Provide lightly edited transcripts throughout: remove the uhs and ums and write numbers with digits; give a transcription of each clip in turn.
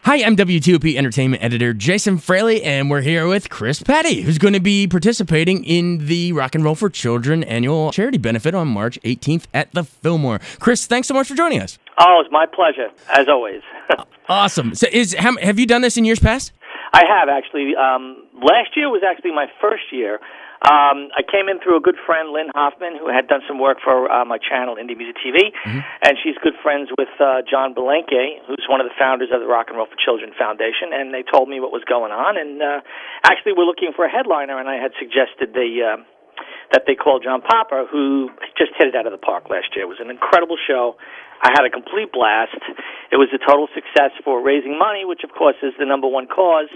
Hi, I'm WTOP Entertainment Editor Jason Fraley, and we're here with Chris Petty, who's going to be participating in the Rock and Roll for Children annual charity benefit on March 18th at the Fillmore. Chris, thanks so much for joining us. Oh, it's my pleasure, as always. Awesome. So have you done this in years past? I have, actually. Last year was actually my first year. I came in through a good friend, Lynn Hoffman, who had done some work for my channel, Indie Music TV, and she's good friends with John Belenke, who's one of the founders of the Rock and Roll for Children Foundation, and they told me what was going on, and actually we're looking for a headliner, and I had suggested that they call John Popper, who just hit it out of the park last year. It was an incredible show. I had a complete blast. It was a total success for raising money, which of course is the number one cause,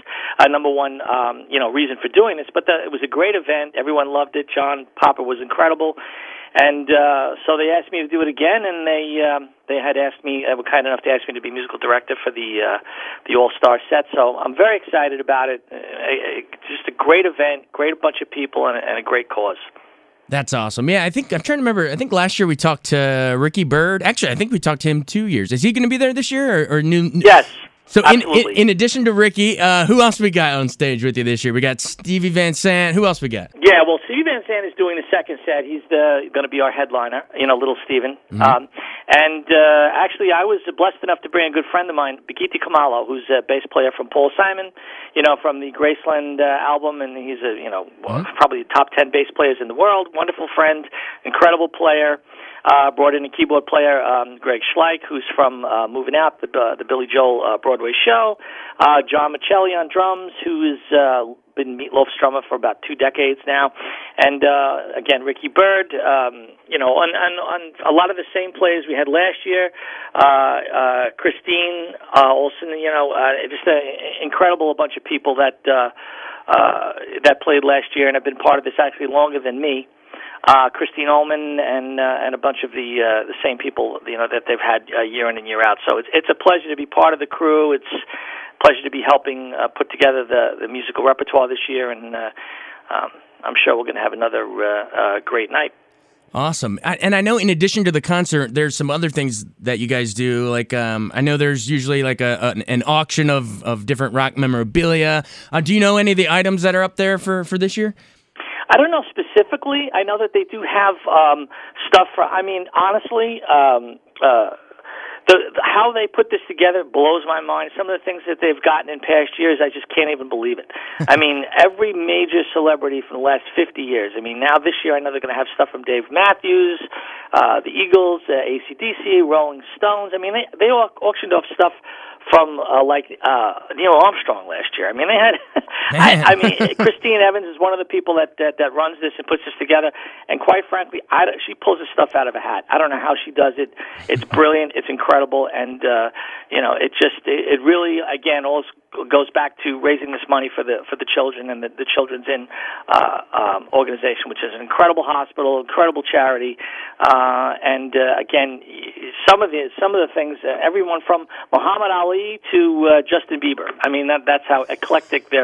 reason for doing this. But it was a great event. Everyone loved it. John Popper was incredible, and so they asked me to do it again. And they had asked me, were kind enough to ask me to be musical director for the All-Star set. So I'm very excited about it. Just a great event, great bunch of people, and a great cause. That's awesome. Yeah, I'm trying to remember. I think last year we talked to Ricky Byrd. Actually, I think we talked to him 2 years. Is he going to be there this year or new? Yes. So in addition to Ricky, who else we got on stage with you this year? We got Stevie Van Sant. Who else we got? Yeah, well, Stevie Van Sant is doing the second set. He's going to be our headliner, little Steven. Actually, I was blessed enough to bring a good friend of mine, Bigiti Kamalo, who's a bass player from Paul Simon, from the Graceland album, and he's probably the top 10 bass players in the world. Wonderful friend, incredible player. Brought in a keyboard player, Greg Schleich, who's from Moving Out, the Billy Joel Broadway show. John Michelli on drums, who has been Meatloaf's drummer for about 2 decades now. And, again, Ricky Byrd, on a lot of the same players we had last year. Christine Olsen, just an incredible bunch of people that played last year and have been part of this actually longer than me. Christine Ullman and a bunch of the same people that they've had year in and year out. So it's a pleasure to be part of the crew. It's a pleasure to be helping put together the musical repertoire this year, and I'm sure we're going to have another great night. Awesome. And I know in addition to the concert, there's some other things that you guys do. Like I know there's usually like an auction of different rock memorabilia. Do you know any of the items that are up there for this year? I don't know specifically. I know that they do have stuff for. I mean, honestly, how they put this together blows my mind. Some of the things that they've gotten in past years, I just can't even believe it. I mean, every major celebrity from the last 50 years. I mean, now this year I know they're going to have stuff from Dave Matthews, the Eagles, AC/DC, Rolling Stones. I mean, they auctioned off stuff from Neil Armstrong last year. I mean, they had. I mean, Christine Evans is one of the people that runs this and puts this together. And quite frankly, she pulls this stuff out of a hat. I don't know how she does it. It's brilliant. It's incredible, and it really again all goes back to raising this money for the children and the Children's Inn organization, which is an incredible hospital, incredible charity, and again, some of the things, everyone from Muhammad Ali to Justin Bieber. I mean, that's how eclectic they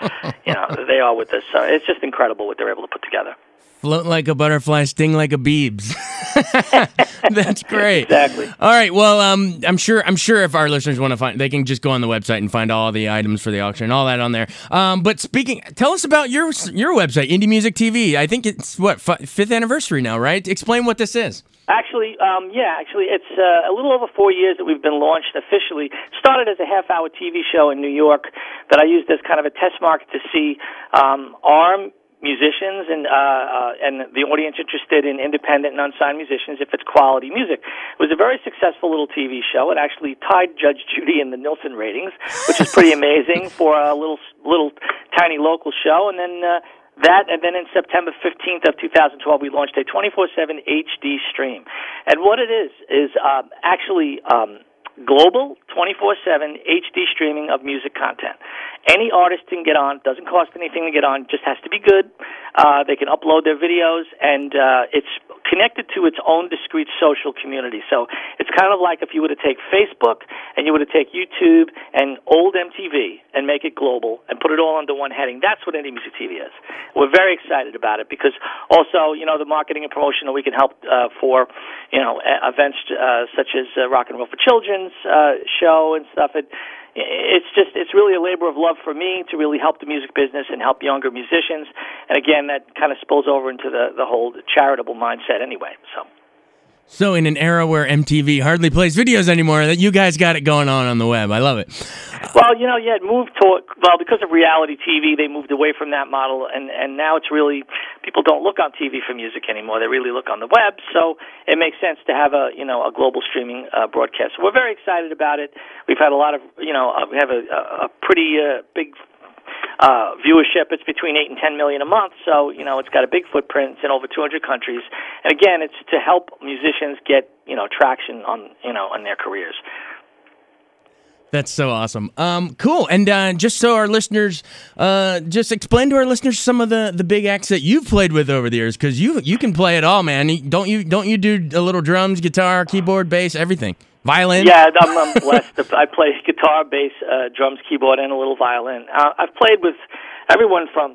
are with this. So it's just incredible what they're able to put together. Float like a butterfly, sting like a Biebs. That's great. Exactly. All right. Well, I'm sure if our listeners want to find, they can just go on the website and find all the items for the auction and all that on there. But tell us about your website, Indie Music TV. I think it's fifth anniversary now, right? Explain what this is. Actually, it's a little over 4 years that we've been launched officially. Started as a half-hour TV show in New York that I used as kind of a test market to see our musicians and the audience interested in independent and unsigned musicians if it's quality music. It was a very successful little TV show. It actually tied Judge Judy in the Nielsen ratings, which is pretty amazing for a little tiny local show. And then and then in September 15th of 2012, we launched a 24/7 HD stream. And what it is actually global 24/7 HD streaming of music content. Any artist can get on. Doesn't cost anything to get on. Just has to be good. They can upload their videos, and it's connected to its own discrete social community. So it's kind of like if you were to take Facebook and you were to take YouTube and old MTV and make it global and put it all under one heading. That's what Indie Music TV is. We're very excited about it because also, the marketing and promotion that we can help for, events such as Rock and Roll for Children's show and stuff. it's really a labor of love for me to really help the music business and help younger musicians. And again, that kind of spills over into the whole charitable mindset anyway. So in an era where MTV hardly plays videos anymore, that you guys got it going on the web. I love it. Well, it moved because of reality TV, they moved away from that model, and now it's really, people don't look on TV for music anymore. They really look on the web, so it makes sense to have a global streaming broadcast. So we're very excited about it. We've had a lot of, we have a pretty big viewership. It's between 8 and 10 million a month, so it's got a big footprint. It's in over 200 countries, and again, it's to help musicians get traction on their careers. That's so awesome. Cool. And just so our listeners, just explain to our listeners some of the big acts that you've played with over the years, because you can play it all, man. Don't you do a little drums, guitar, keyboard, bass, everything? Violin? Yeah, I'm blessed. I play guitar, bass, drums, keyboard, and a little violin. I've played with everyone from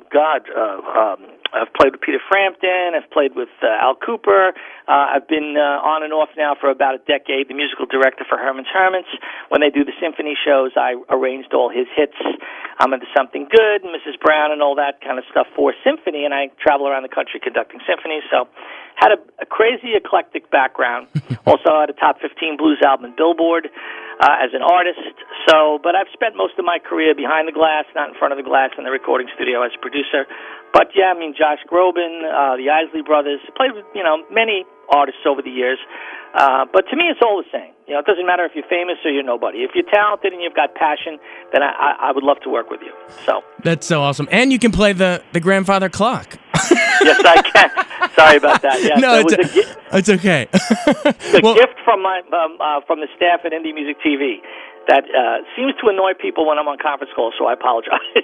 I've played with Peter Frampton. I've played with Al Cooper. I've been on and off now for about a decade, the musical director for Herman's Hermits. When they do the symphony shows, I arranged all his hits. I'm into Something Good, Mrs. Brown, and all that kind of stuff for symphony, and I travel around the country conducting symphonies. So had a crazy eclectic background. Also had a top 15 blues album in Billboard as an artist. But I've spent most of my career behind the glass, not in front of the glass in the recording studio as a producer. But yeah, Josh Groban, the Isley Brothers, played with many artists over the years. But to me, it's all the same. It doesn't matter if you're famous or you're nobody. If you're talented and you've got passion, then I would love to work with you. So that's so awesome. And you can play the grandfather clock. Yes, I can. Sorry about that. Yes, no, it's okay. A gift from from the staff at Indie Music TV that seems to annoy people when I'm on conference calls, so I apologize.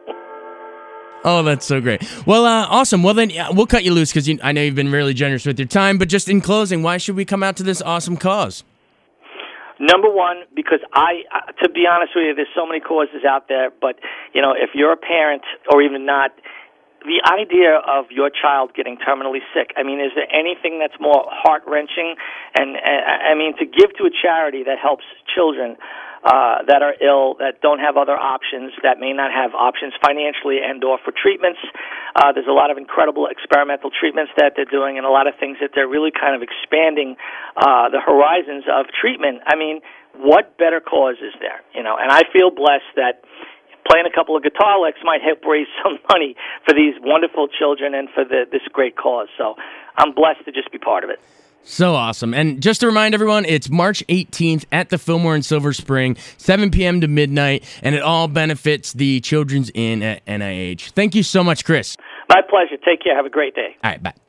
Oh, that's so great. Well, awesome. Well, then we'll cut you loose because I know you've been really generous with your time. But just in closing, why should we come out to this awesome cause? Number one, because to be honest with you, there's so many causes out there. But if you're a parent or even not, the idea of your child getting terminally sick, is there anything that's more heart-wrenching? And to give to a charity that helps children that are ill, that don't have other options, that may not have options financially and or for treatments. There's a lot of incredible experimental treatments that they're doing and a lot of things that they're really kind of expanding the horizons of treatment. What better cause is there? And I feel blessed that playing a couple of guitar licks might help raise some money for these wonderful children and for this great cause. So I'm blessed to just be part of it. So awesome. And just to remind everyone, it's March 18th at the Fillmore in Silver Spring, 7 p.m. to midnight, and it all benefits the Children's Inn at NIH. Thank you so much, Chris. My pleasure. Take care. Have a great day. All right, bye.